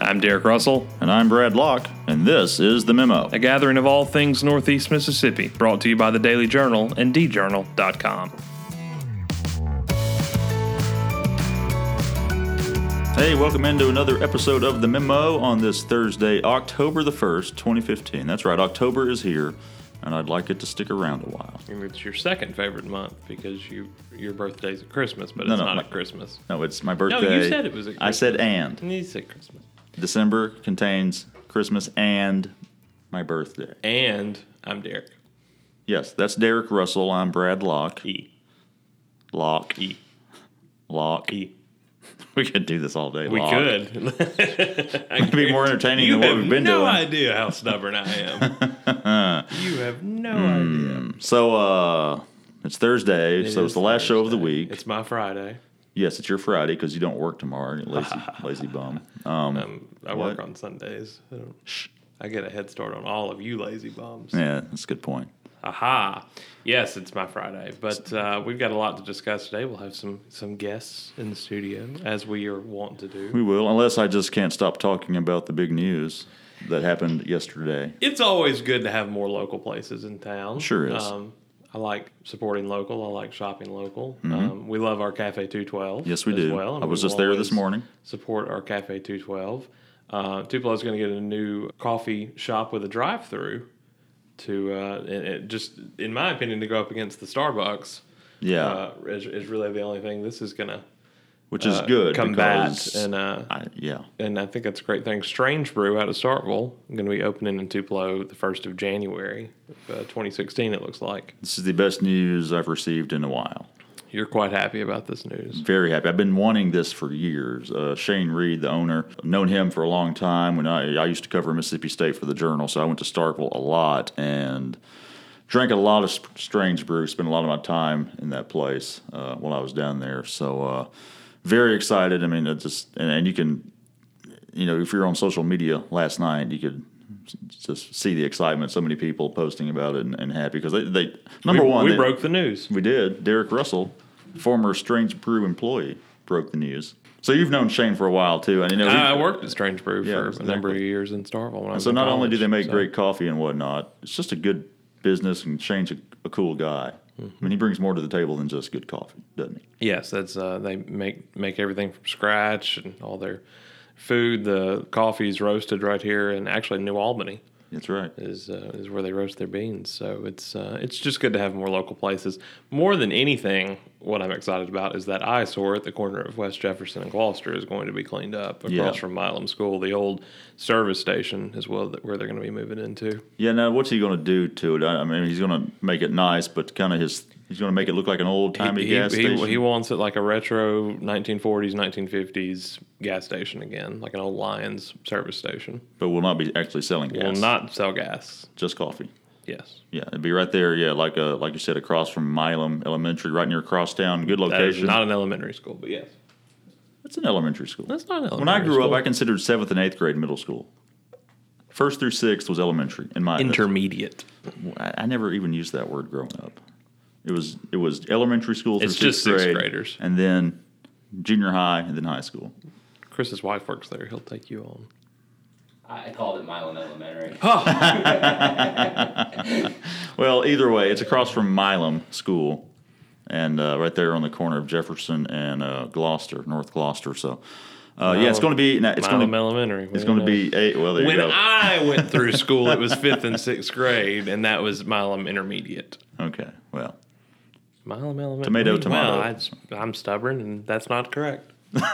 I'm Derek Russell. And I'm Brad Locke, and this is The Memo. A gathering of all things Northeast Mississippi, brought to you by the Daily Journal and djournal.com. Hey, welcome into another episode of The Memo on this Thursday, October the 1st, 2015. That's right, October is here, and I'd like it to stick around a while. And it's your second favorite month because your birthday's at Christmas, but it's not at Christmas. No, it's my birthday. No, you said it was at Christmas. I said and. You said Christmas. December contains Christmas and my birthday. And I'm Derek. Yes, that's Derek Russell. I'm Brad Locke. E. Locke. E. Locke. E. We could do this all day. We Locke. could. It'd be more entertaining than what we've been doing. You have no idea how stubborn I am. You have no idea. So, it's Thursday, so it's the last show of the week. It's my Friday. Yes, it's your Friday because you don't work tomorrow, you lazy bum. I work on Sundays. I get a head start on all of you lazy bums. Yeah, that's a good point. Aha. Yes, it's my Friday, but we've got a lot to discuss today. We'll have some guests in the studio, as we are wont to do. We will, unless I just can't stop talking about the big news that happened yesterday. It's always good to have more local places in town. Sure is. I like supporting local. I like shopping local. Mm-hmm. We love our Cafe 212. Yes, we do. Well, I was just there this morning. Support our Cafe 212. Tupelo is going to get a new coffee shop with a drive-through to just, in my opinion, to go up against the Starbucks. Yeah, is really the only thing this is going to. Which is good. Combat and and I think that's a great thing. Strange Brew out of Starkville going to be opening in Tupelo the 1st of January, 2016. It looks like this is the best news I've received in a while. You're quite happy about this news. Very happy. I've been wanting this for years. Shane Reed, the owner, known him for a long time. When I used to cover Mississippi State for the Journal, so I went to Starkville a lot and drank a lot of Strange Brew. Spent a lot of my time in that place while I was down there. So. Very excited. I mean, it just and you can, if you're on social media last night, you could just see the excitement. So many people posting about it and happy because they we broke the news. We did. Derek Russell, former Strange Brew employee, broke the news. So you've known Shane for a while too, and I worked at Strange Brew for a number of years in Starkville. So not only do they make great coffee and whatnot, it's just a good business, and Shane's a cool guy. I mean, he brings more to the table than just good coffee, doesn't he? Yes, that's they make everything from scratch, and all their food. The coffee's roasted right here, and actually New Albany. That's right. Is where they roast their beans. So it's just good to have more local places. More than anything, what I'm excited about is that eyesore at the corner of West Jefferson and Gloucester is going to be cleaned up across from Milam School. The old service station is where they're going to be moving into. Yeah. Now, what's he going to do to it? I mean, he's going to make it nice, but kind of he's going to make it look like an old-timey gas station. He wants it like a retro 1940s, 1950s gas station again, like an old Lions service station. But will not be actually selling gas. Will not sell gas. Just coffee. Yes. Yeah, it'd be right there. Yeah, like you said, across from Milam Elementary, right near Crosstown. Good location. That is not an elementary school, but yes. It's an elementary school. That's not an elementary When I grew school. up, I considered 7th and 8th grade middle school. 1st through 6th was elementary. Intermediate. I never even used that word growing up. It was elementary school through 6th grade. It's just 6th graders. And then junior high, and then high school. Chris's wife works there. He'll take you on. I called it Milam Elementary. Well, either way, it's across from Milam School, and right there on the corner of Jefferson and Gloucester, North Gloucester. So, it's going to be Milam Elementary. It's going to be Well, there you go. When I went through school, it was 5th and 6th grade, and that was Milam Intermediate. Okay, well, Milam Elementary. Tomato. Well, I'm stubborn, and that's not correct.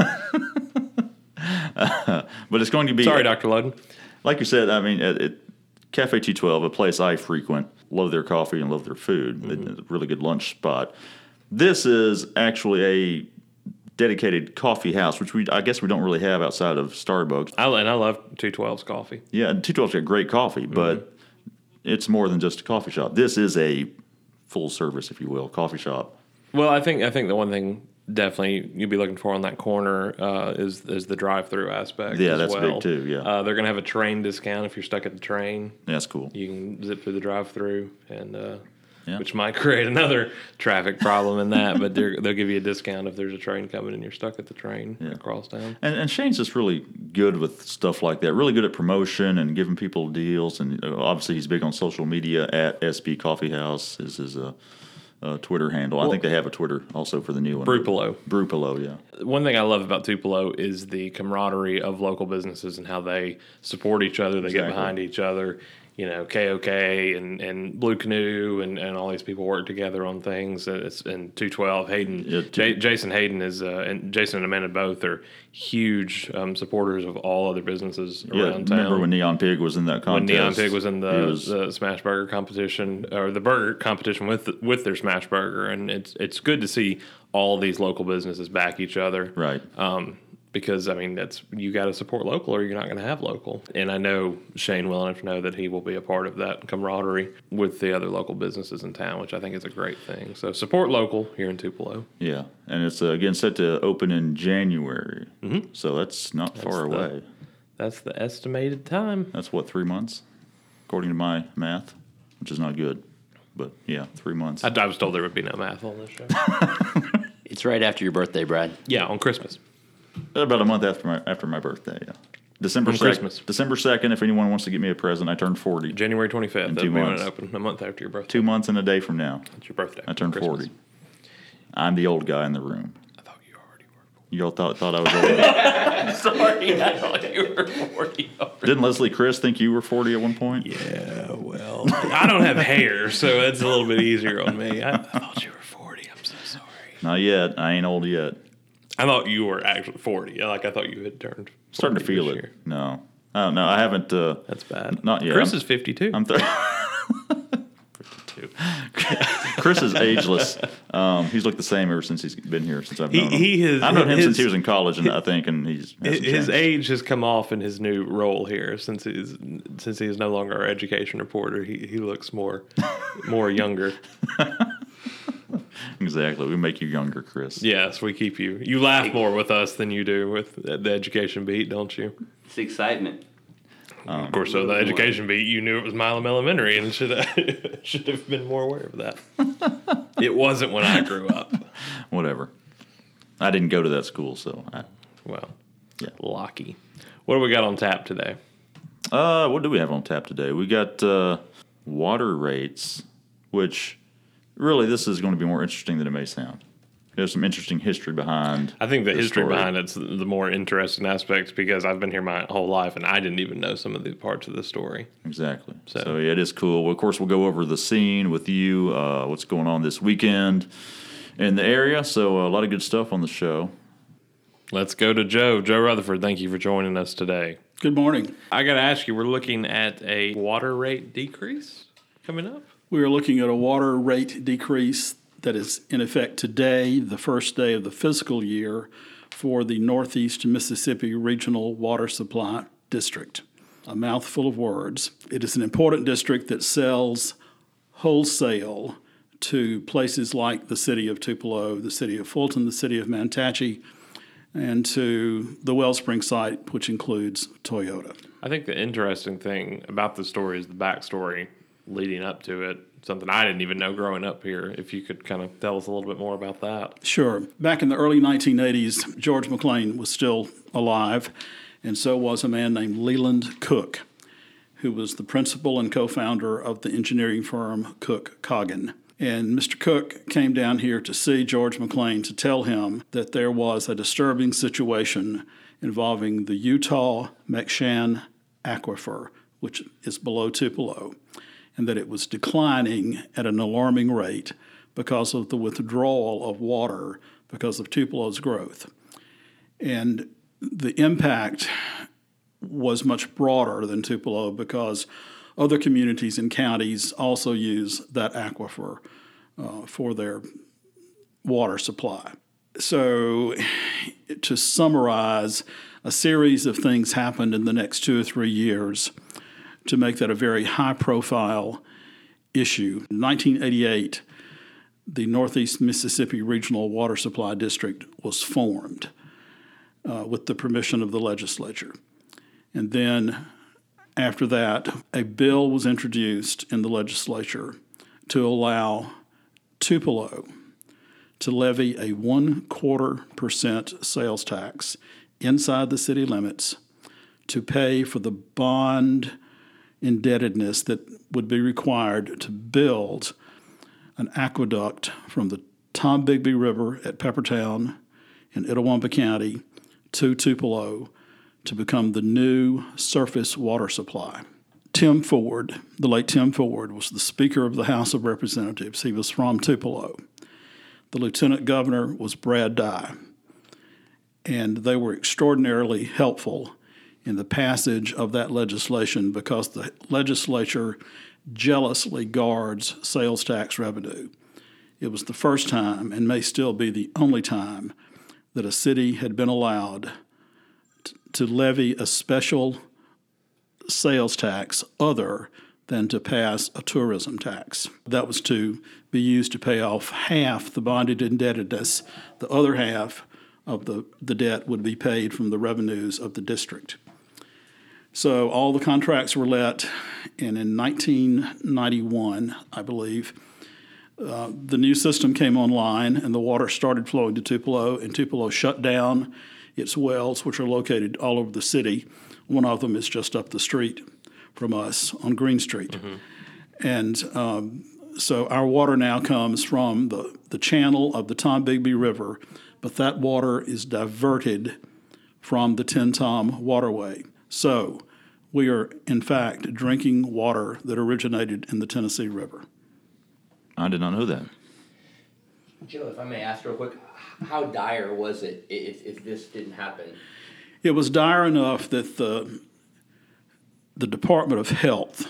But it's going to be. Sorry, Dr. Loden. Like you said, I mean, Cafe 212, a place I frequent, love their coffee and love their food. Mm-hmm. It's a really good lunch spot. This is actually a dedicated coffee house, which I guess we don't really have outside of Starbucks. I love 212's coffee. Yeah, and 212's got great coffee, but it's more than just a coffee shop. This is a full service, if you will, coffee shop. Well, I think the one thing definitely you'd be looking for on that corner is the drive-through aspect. Yeah, as that's well. big too. Yeah, they're going to have a train discount if you're stuck at the train. That's cool. You can zip through the drive-through and Yeah. which might create another traffic problem in that. But they'll give you a discount if there's a train coming and you're stuck at the train across town. And Shane's just really good with stuff like that. Really good at promotion and giving people deals. And obviously, he's big on social media. At SB Coffee House is his Twitter handle. I think they have a Twitter also for the new one. Brupolo, yeah. One thing I love about Tupelo is the camaraderie of local businesses and how they support each other. They get behind each other. You know, KOK and Blue Canoe and all these people work together on things. And 212 Hayden, Jason Hayden and Jason and Amanda both are huge supporters of all other businesses around town. Remember when Neon Pig was in that contest? When Neon Pig was in the Smash Burger competition, or the burger competition with their Smash Burger, and it's good to see all these local businesses back each other. Right. Because, I mean, you got to support local or you're not going to have local. And I know Shane well enough to know that he will be a part of that camaraderie with the other local businesses in town, which I think is a great thing. So support local here in Tupelo. Yeah, and it's, again, set to open in January. Mm-hmm. So that's not far away. That's the estimated time. That's, 3 months, according to my math, which is not good. But, yeah, 3 months. I was told there would be no math on this show. It's right after your birthday, Brad. Yeah, on Christmas. About a month after my birthday, yeah. December 2nd, if anyone wants to get me a present, I turn 40. January 25th. In 2 months. Open a month after your birthday. 2 months and a day from now. It's your birthday. I turn 40. I'm the old guy in the room. I thought you already were 40. You all thought I was old. Sorry, I thought you were 40. Didn't Leslie Chris think you were 40 at one point? Yeah, well, I don't have hair, so it's a little bit easier on me. I thought you were 40. I'm so sorry. Not yet. I ain't old yet. I thought you were actually 40. Like, I thought you had turned 40. Starting to feel it. Year. No. I don't know. I haven't. That's bad. Not yet. Chris is 52. I'm 52. Chris is ageless. He's looked the same ever since he's been here, since I've known him. I've known him since he was in college, and his age has come off in his new role here since he is no longer our education reporter. He looks more younger. Exactly. We make you younger, Chris. Yes, we keep you. You laugh more with us than you do with the education beat, don't you? It's excitement. Of course, so the education beat, you knew it was Milam Elementary and should have been more aware of that. It wasn't when I grew up. Whatever. I didn't go to that school, so. Lucky. What do we got on tap today? What do we have on tap today? We got water rates, which really this is going to be more interesting than it may sound. There's some interesting history behind. I think the history behind it's the more interesting aspects because I've been here my whole life and I didn't even know some of the parts of the story. Exactly. So yeah, it is cool. Well, of course, we'll go over the scene with you, what's going on this weekend in the area. So a lot of good stuff on the show. Let's go to Joe. Joe Rutherford, thank you for joining us today. Good morning. I got to ask you, we're looking at a water rate decrease coming up? We are looking at a water rate decrease that is in effect today, the first day of the fiscal year, for the Northeast Mississippi Regional Water Supply District. A mouthful of words. It is an important district that sells wholesale to places like the city of Tupelo, the city of Fulton, the city of Mantachie, and to the Wellspring site, which includes Toyota. I think the interesting thing about the story is the backstory leading up to it. Something I didn't even know growing up here. If you could kind of tell us a little bit more about that. Sure. Back in the early 1980s, George McLean was still alive, and so was a man named Leland Cook, who was the principal and co-founder of the engineering firm Cook-Coggin. And Mr. Cook came down here to see George McLean to tell him that there was a disturbing situation involving the Utah-McShann Aquifer, which is below Tupelo, and that it was declining at an alarming rate because of the withdrawal of water because of Tupelo's growth. And the impact was much broader than Tupelo because other communities and counties also use that aquifer for their water supply. So to summarize, a series of things happened in the next 2 or 3 years to make that a very high-profile issue. In 1988, the Northeast Mississippi Regional Water Supply District was formed with the permission of the legislature. And then after that, a bill was introduced in the legislature to allow Tupelo to levy a 1/4% sales tax inside the city limits to pay for the bond indebtedness that would be required to build an aqueduct from the Tom Bigby River at Peppertown in Itawamba County to Tupelo to become the new surface water supply. Tim Ford, the late Tim Ford, was the Speaker of the House of Representatives. He was from Tupelo. The Lieutenant Governor was Brad Dye. And they were extraordinarily helpful in the passage of that legislation because the legislature jealously guards sales tax revenue. It was the first time, and may still be the only time, that a city had been allowed to levy a special sales tax other than to pass a tourism tax. That was to be used to pay off half the bonded indebtedness. The other half of the debt would be paid from the revenues of the district. So all the contracts were let, and in 1991, I believe, the new system came online and the water started flowing to Tupelo, and Tupelo shut down its wells, which are located all over the city. One of them is just up the street from us on Green Street. Mm-hmm. And so our water now comes from the channel of the Tom Bigby River, but that water is diverted from the Tin Tom waterway. So we are, in fact, drinking water that originated in the Tennessee River. I did not know that. Joe, if I may ask real quick, how dire was it if this didn't happen? It was dire enough that the Department of Health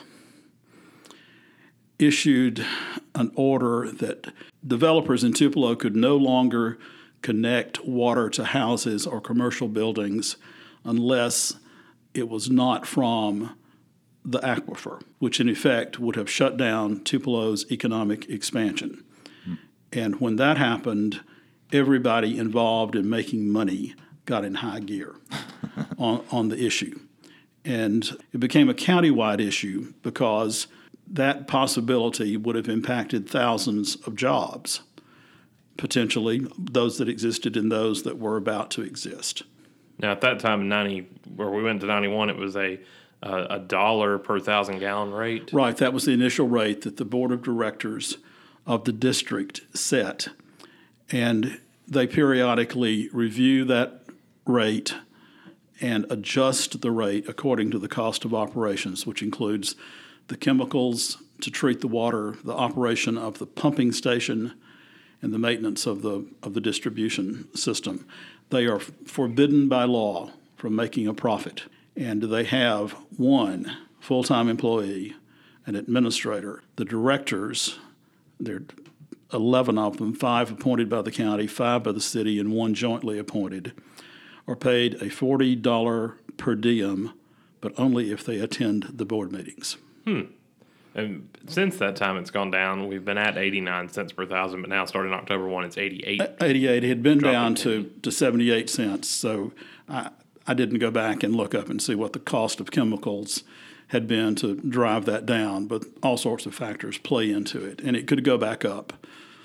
issued an order that developers in Tupelo could no longer connect water to houses or commercial buildings unless it was not from the aquifer, which in effect would have shut down Tupelo's economic expansion. And when that happened, everybody involved in making money got in high gear on the issue. And it became a countywide issue because that possibility would have impacted thousands of jobs, potentially those that existed and those that were about to exist. Now, at that time, where we went to 91, it was a $1 per 1,000-gallon rate. Right, that was the initial rate that the board of directors of the district set. And they periodically review that rate and adjust the rate according to the cost of operations, which includes the chemicals to treat the water, the operation of the pumping station, and the maintenance of the distribution system. They are forbidden by law from making a profit, and they have one full-time employee, an administrator. The directors, there are 11 of them, 5 appointed by the county, 5 by the city, and 1 jointly appointed, are paid a $40 per diem, but only if they attend the board meetings. And since that time, it's gone down. We've been at 89 cents per thousand, but now starting October 1, it's 88. 88. It had been down to 78 cents. So I didn't go back and look up and see what the cost of chemicals had been to drive that down, but all sorts of factors play into it. And it could go back up.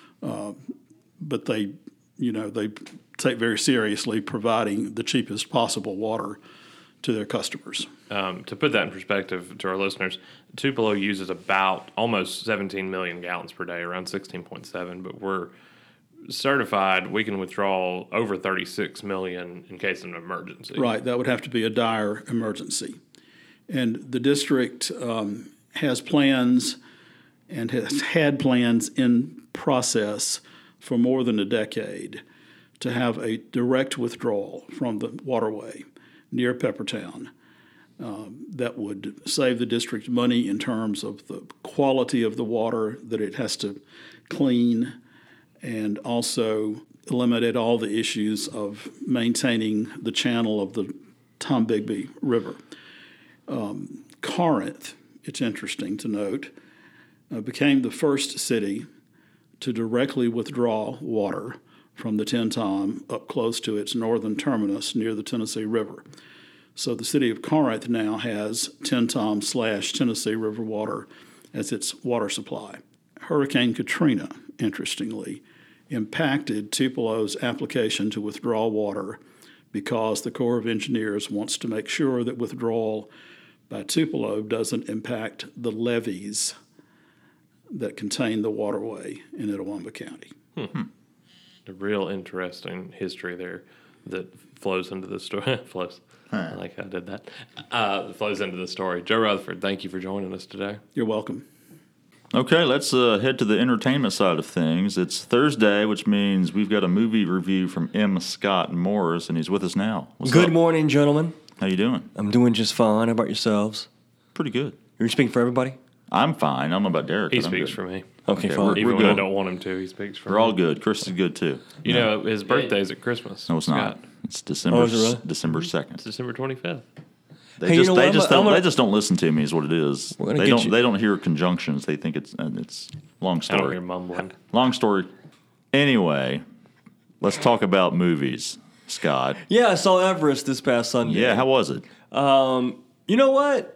But they take very seriously providing the cheapest possible water to their customers. To put that in perspective to our listeners, Tupelo uses about almost 17 million gallons per day, around 16.7, but we're certified we can withdraw over 36 million in case of an emergency. Right, that would have to be a dire emergency. And the district has plans and has had plans in process for more than a decade to have a direct withdrawal from the waterway near Peppertown that would save the district money in terms of the quality of the water that it has to clean, and also eliminate all the issues of maintaining the channel of the Tom Bigby River. Corinth, it's interesting to note, became the first city to directly withdraw water from the Tin Tom up close to its northern terminus near the Tennessee River. So the city of Corinth now has Tin Tom / Tennessee River water as its water supply. Hurricane Katrina, interestingly, impacted Tupelo's application to withdraw water because the Corps of Engineers wants to make sure that withdrawal by Tupelo doesn't impact the levees that contain the waterway in Itawamba County. A real interesting history there that flows into the story. I like how I did that. Flows into the story. Joe Rutherford, thank you for joining us today. You're welcome. Okay, let's head to the entertainment side of things. It's Thursday, which means we've got a movie review from M. Scott Morris, and he's with us now. What's Good up? morning, gentlemen. How you doing? I'm doing just fine. How about yourselves? Pretty good. You're speaking for everybody? I'm fine. I don't know about Derek. He but I'm speaks good. for me. Okay, Okay, fine. we're Even when I good. don't want him to, he speaks for me. We're all good. Chris is good too. You know, his birthday's at Christmas. No, it's not. Scott. It's December. Oh, is it really? December It's 2nd. December 25th. They Hey, you just know they what? just I'm don't, gonna- they just don't listen to me. Is what it is. We're gonna They get don't you- they don't hear conjunctions. They think it's long I don't hear story. mumbling. Long story. Anyway, let's talk about movies, Scott. Yeah, I saw Everest this past Sunday. Yeah, how was it? You know what?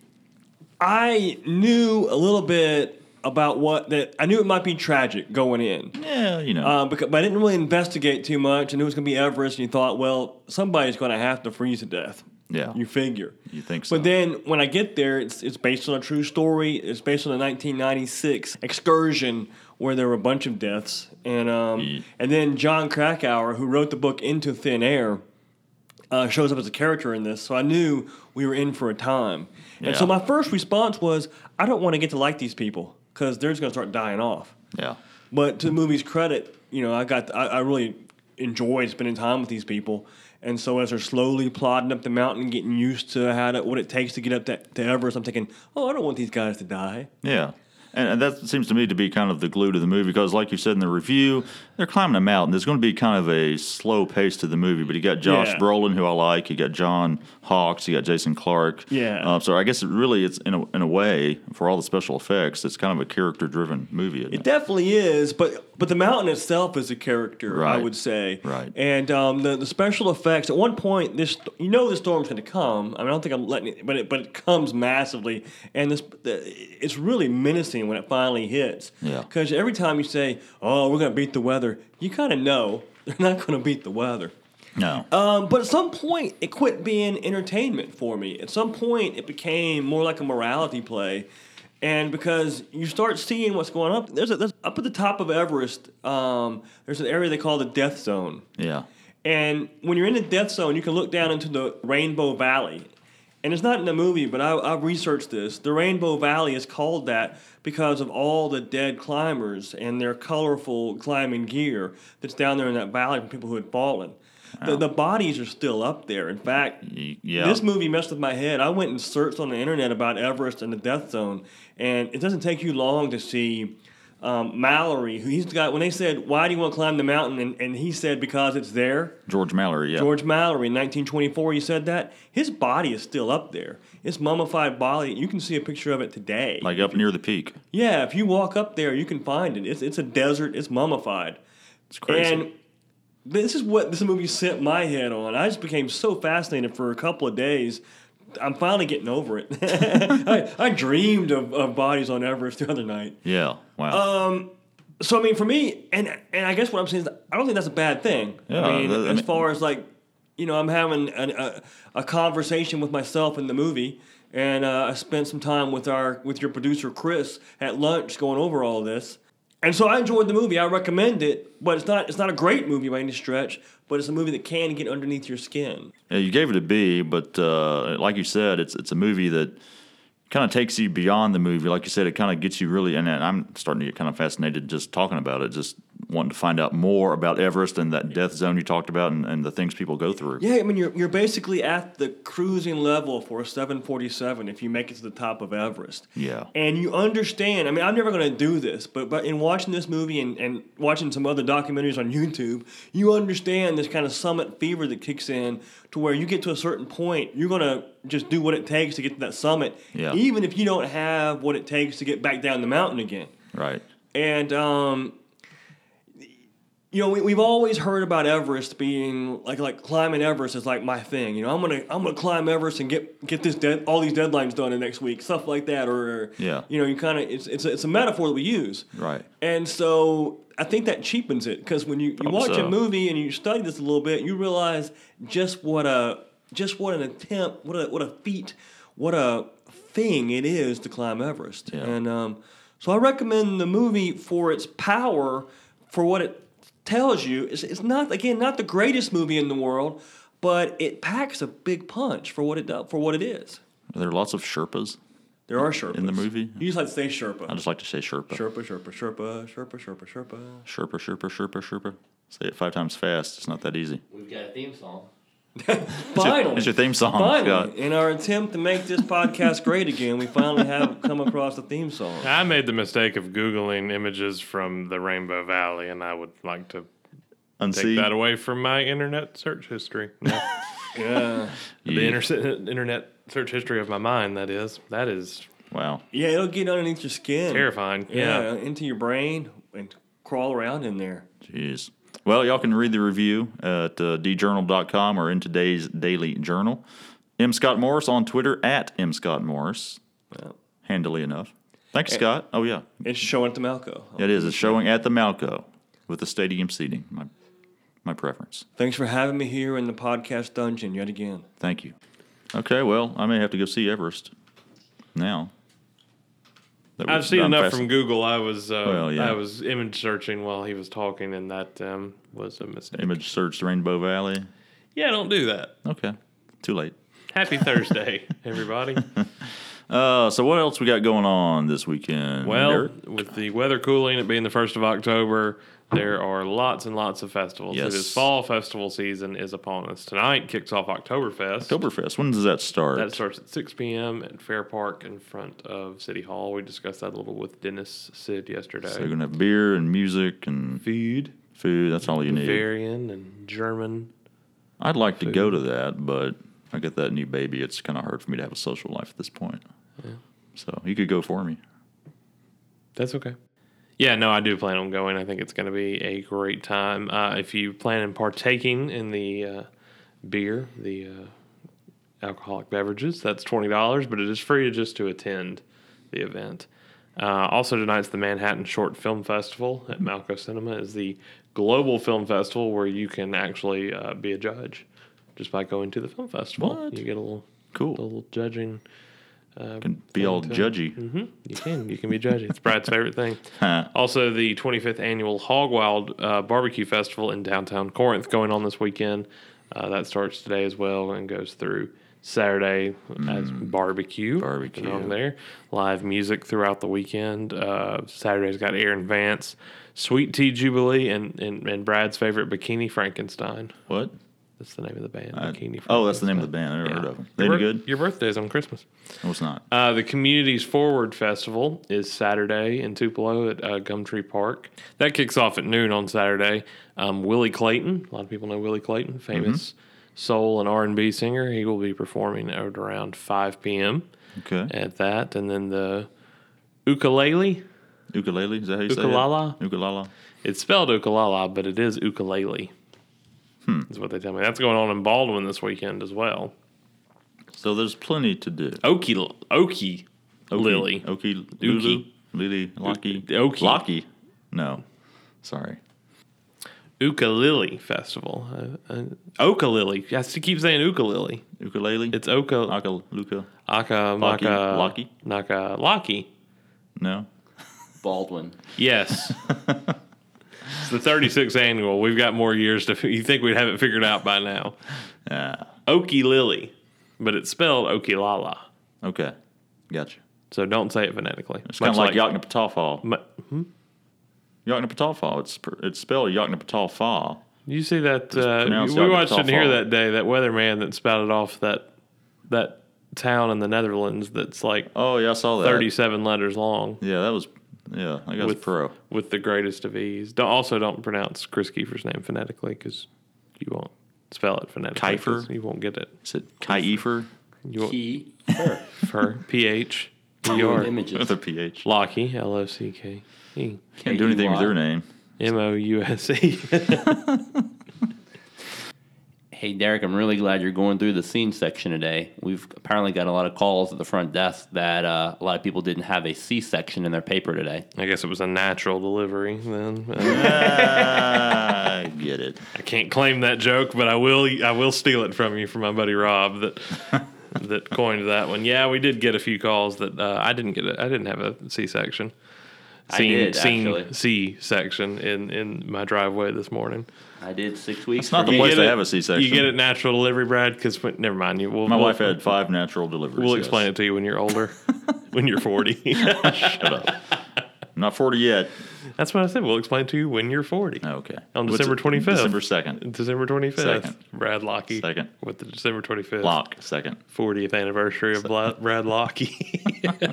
I knew a little bit about that. I knew it might be tragic going in. Yeah, you know. But I didn't really investigate too much. I knew it was going to be Everest, and you thought, well, somebody's going to have to freeze to death. Yeah. You figure. You think so? But then when I get there, it's based on a true story. It's based on a 1996 excursion where there were a bunch of deaths. And then John Krakauer, who wrote the book Into Thin Air, shows up as a character in this. So I knew we were in for a time. And so Yeah. my first response was, I don't want to get to like these people because they're just going to start dying off. Yeah. But to the movie's credit, you know, I really enjoyed spending time with these people. And so as they're slowly plodding up the mountain, getting used to what it takes to get up to Everest, I'm thinking, oh, I don't want these guys to die. Yeah. And that seems to me to be kind of the glue to the movie because, like you said in the review, they're climbing a mountain. There's going to be kind of a slow pace to the movie, but you got Josh Yeah. Brolin, who I like. You got John Hawkes. You got Jason Clarke. Yeah. So I guess it's in a way, for all the special effects, it's kind of a character-driven movie. Isn't It it? definitely is, but the mountain itself is a character, I Right. would say. Right. And the special effects. At one point, the storm's going to come. I mean, I don't think I'm letting it, but it comes massively, and it's really menacing when it finally hits. Yeah. Because every time you say, "Oh, we're going to beat the weather," you kind of know they're not going to beat the weather. No. But at some point, it quit being entertainment for me. At some point, it became more like a morality play. And because you start seeing what's going on, there's up at the top of Everest, there's an area they call the Death Zone. Yeah. And when you're in the Death Zone, you can look down into the Rainbow Valley. And it's not in the movie, but I've researched this. The Rainbow Valley is called that because of all the dead climbers and their colorful climbing gear that's down there in that valley from people who had fallen. The bodies are still up there. In fact, Yeah. this movie messed with my head. I went and searched on the internet about Everest and the Death Zone, and it doesn't take you long to see Mallory, who he's got. When they said, "Why do you want to climb the mountain?" and he said, "Because it's there." George Mallory, yeah. George Mallory in 1924, he said that. His body is still up there. His mummified body. You can see a picture of it today. Like up near the peak. Yeah, if you walk up there, you can find it. It's a desert. It's mummified. It's crazy. And this is what this movie set my head on. I just became so fascinated for a couple of days. I'm finally getting over it. I dreamed of bodies on Everest the other night. Yeah. Wow. So I mean, for me, and I guess what I'm saying is, I don't think that's a bad thing. Yeah, I mean, I as mean- far as like, you know, I'm having a conversation with myself in the movie, and I spent some time with your producer Chris at lunch going over all of this. And so I enjoyed the movie. I recommend it, but it's not a great movie by any stretch. But it's a movie that can get underneath your skin. Yeah, you gave it a B, but like you said, it's a movie that kind of takes you beyond the movie. Like you said, it kind of gets you really, and I'm starting to get kind of fascinated just talking about it, just wanting to find out more about Everest and that death zone you talked about and the things people go through. Yeah, I mean, you're basically at the cruising level for a 747 if you make it to the top of Everest. Yeah. And you understand, I mean, I'm never going to do this, but in watching this movie and watching some other documentaries on YouTube, you understand this kind of summit fever that kicks in to where you get to a certain point, you're going to just do what it takes to get to that summit, Yeah. even if you don't have what it takes to get back down the mountain again. Right. And we've always heard about Everest being like climbing Everest is like my thing. I'm gonna climb Everest and get all these deadlines done in next week, stuff like that. Or you kind of it's a metaphor that we use. Right. And so I think that cheapens it because when you watch a movie and you study this a little bit, you realize just what an attempt, what a feat, what a thing it is to climb Everest. Yeah. And so I recommend the movie for its power, for what it tells you. It's not the greatest movie in the world, but it packs a big punch for what it does, for what it is. Are there lots of Sherpas There are Sherpas in the movie? You just like to say Sherpa. I just like to say Sherpa. Sherpa, Sherpa, Sherpa, Sherpa, Sherpa, Sherpa. Sherpa, Sherpa, Sherpa, Sherpa. Say it 5 times fast. It's not that easy. We've got a theme song. Finally, It's your theme song, finally, Scott. in our attempt to make this podcast great again, we finally have come across a theme song. I made the mistake of Googling images from the Rainbow Valley, and I would like to take that away from my internet search history. No. Yeah, The internet search history of my mind, that is. That is Wow. yeah, it'll get underneath your skin, terrifying. Yeah, into your brain and crawl around in there. Jeez. Well, y'all can read the review at djournal.com or in today's Daily Journal. M. Scott Morris on Twitter at M. Scott Morris. Well, Handily enough. Thanks, Scott. Oh, yeah. it's showing at the Malco. It is. It's showing at the Malco with the stadium seating. My preference. Thanks for having me here in the podcast dungeon yet again. Thank you. Okay, well, I may have to go see Everest now. I've seen enough from Google. I was yeah. I was image searching while he was talking, and that was a mistake. Image search Rainbow Valley. Yeah, don't do that. Okay. Too late. Happy Thursday, everybody. So what else we got going on this weekend? Well, Derek? with the weather cooling, it being the 1st of October, there are lots and lots of festivals. Yes. It is fall festival season is upon us. Tonight kicks off Oktoberfest. Oktoberfest. When does that start? That starts at 6 p.m. at Fair Park in front of City Hall. We discussed that a little with Dennis Sid yesterday. So you're going to have beer and music and food. That's all you need. Bavarian and German. I'd like to go to that, but I got that new baby. It's kind of hard for me to have a social life at this point. Yeah. So you could go for me. That's okay. Yeah, no, I do plan on going. I think it's going to be a great time. If you plan on partaking in the beer, the alcoholic beverages, that's $20, but it is free just to attend the event. Also, tonight's the Manhattan Short Film Festival at Malco Cinema is the global film festival where you can actually be a judge just by going to the film festival. What? You get a little Cool. little judging. Can be all judgy. Mm-hmm. You can be judgy. It's Brad's favorite thing. Also, the 25th annual Hog Wild Barbecue Festival in downtown Corinth going on this weekend. That starts today as well and goes through Saturday as barbecue. On there. Live music throughout the weekend. Saturday's got Aaron Vance, Sweet Tea Jubilee, and Brad's favorite Bikini Frankenstein. What? That's the name of the band. Bikini Frankenstein. Oh, that's the name of the band. I never heard of them. They any good? Your birthday's on Christmas. No, it's not. The Communities Forward Festival is Saturday in Tupelo at Gumtree Park. That kicks off at noon on Saturday. Willie Clayton, a lot of people know Willie Clayton, famous soul and R&B singer. He will be performing at around 5 p.m. Okay. at that. And then the ukulele. Ukulele? Is that how you Ukulala? say it? Ukulala. It's spelled ukulala, but it is ukulele. Is what they tell me. That's going on in Baldwin this weekend as well. So there's plenty to do. Okie Lily. Okie Lulu. Lulu. Lily. Locky. Okie. Locky. No. Sorry. Ukulele Festival. Okalili. I have to keep saying ukulele. Ukulele? It's Oka. Luka. Aka. Locky. Maka. Locky? Naka. Locky. No. Baldwin. Yes. It's the 36th annual. We've got more years to. You think we'd have it figured out by now? Yeah. Okie Lily, but it's spelled Okilala. Okay. Gotcha. So don't say it phonetically. It's kind of like Yoknapatawfall. Hmm? Yoknapatawfall. It's spelled Yoknapatawfall. You see that? pronounced We watched it Yoknapatawfall. here that day. That weatherman that spouted off that town in the Netherlands that's like Oh, yeah, I saw that. 37 letters long. Yeah, that was. Yeah, I guess pro. With the greatest of ease. Don't pronounce Chris Kiefer's name phonetically because you won't spell it phonetically. Kiefer? 'Cause you won't get it. Is it Kiefer? You won't, Key. for PH. Images. With a PH. Locky, Locky. Can't do anything with your name. MOUSE. Hey, Derek, I'm really glad you're going through the scene section today. We've apparently got a lot of calls at the front desk that a lot of people didn't have a C-section in their paper today. I guess it was a natural delivery then. I get it. I can't claim that joke, but I will steal it from you from my buddy Rob that coined that one. Yeah, we did get a few calls that I didn't get. I didn't have a C-section. I did, actually. C-section in my driveway this morning. I did 6 weeks. It's not the place to have a C-section. You get it natural delivery, Brad? Because never mind. My wife had 5 natural deliveries. We'll explain it to you when you're older, when you're 40. Shut up. I'm not 40 yet. That's what I said. We'll explain it to you when you're 40. Okay. On December 25th. December 2nd. December 25th. Second. Brad Lockey. Second. With the December 25th. Lock. Second. 40th anniversary of Brad Lockey.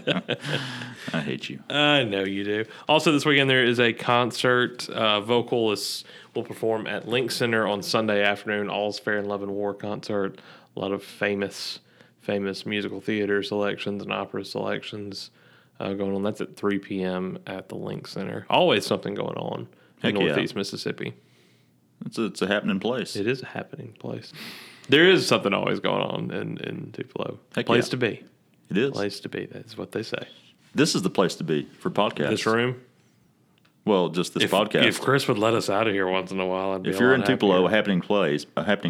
I hate you. I know you do. Also, this weekend there is a concert. Vocalists will perform at Link Center on Sunday afternoon. All's Fair in Love and War concert. A lot of famous musical theater selections and opera selections going on. That's at 3 p.m. at the Link Center. Always something going on in Northeast Mississippi. It's a happening place. It is a happening place. There is something always going on in Tupelo. Place to be. It is. Place to be. That's what they say. This is the place to be for podcasts. This room. Well, just this podcast. If Chris would let us out of here once in a while, I'd be if you're in happier. Tupelo, a happening place,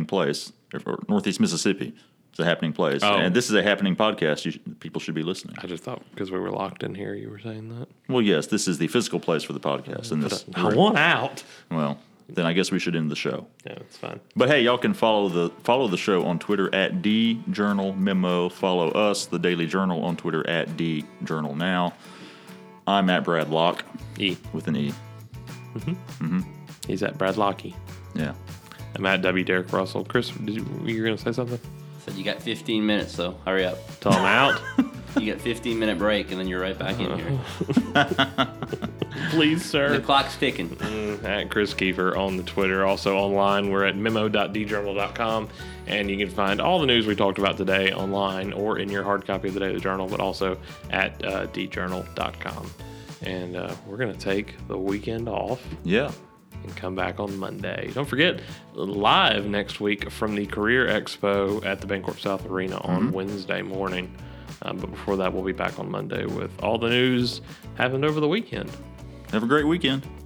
or Northeast Mississippi, it's a happening place. Oh. And this is a happening podcast. People should be listening. I just thought because we were locked in here, you were saying that. Well, yes, this is the physical place for the podcast. And this, I want out. well, then I guess we should end the show. Yeah, it's fine. But hey, y'all can follow the show on Twitter at DJournalMemo. Follow us, the Daily Journal, on Twitter at DJournalNow. I'm at Brad Locke. E. With an E. He's at Brad Lockey. Yeah. I'm at W. Derek Russell. Chris, you were going to say something? Said you got 15 minutes, so hurry up. Tell him out. You got 15-minute break, and then you're right back in here. Please, sir. The clock's ticking. At Chris Kiefer on the Twitter. Also online, we're at memo.djournal.com, and you can find all the news we talked about today online or in your hard copy of the Daily Journal, but also at djournal.com. And we're going to take the weekend off. Yeah. And come back on Monday. Don't forget, live next week from the Career Expo at the Bancorp South Arena on Wednesday morning. But before that, we'll be back on Monday with all the news happened over the weekend. Have a great weekend.